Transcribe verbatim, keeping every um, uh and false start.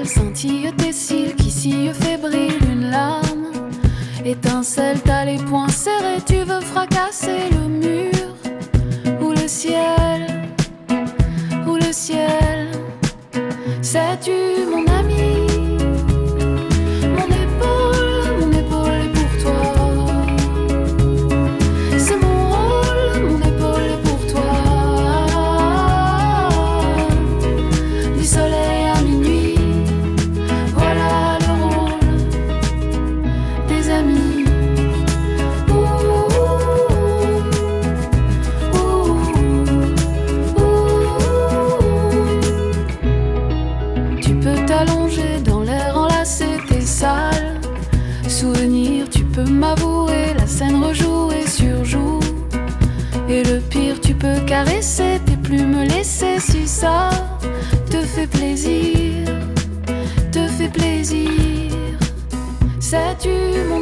étoile scintille tes cils qui sillent fébrile une larme. Étincelle, t'as les poings serrés, tu veux fracasser le mur. Ou le ciel, ou le ciel. Sais-tu mon ami, mon épaule, mon épaule est pour toi. C'est mon rôle, mon épaule est pour toi. Du soleil à minuit, voilà le rôle des amis. Ouh, ouh, ouh, ouh. Tu peux t'allonger dans l'air enlacé, t'es sale. Souvenir, tu peux m'avouer, la scène rejouée sur joue. Et le pire, tu peux caresser tes plumes laissées si ça te fait plaisir, te fait plaisir. Sais-tu mon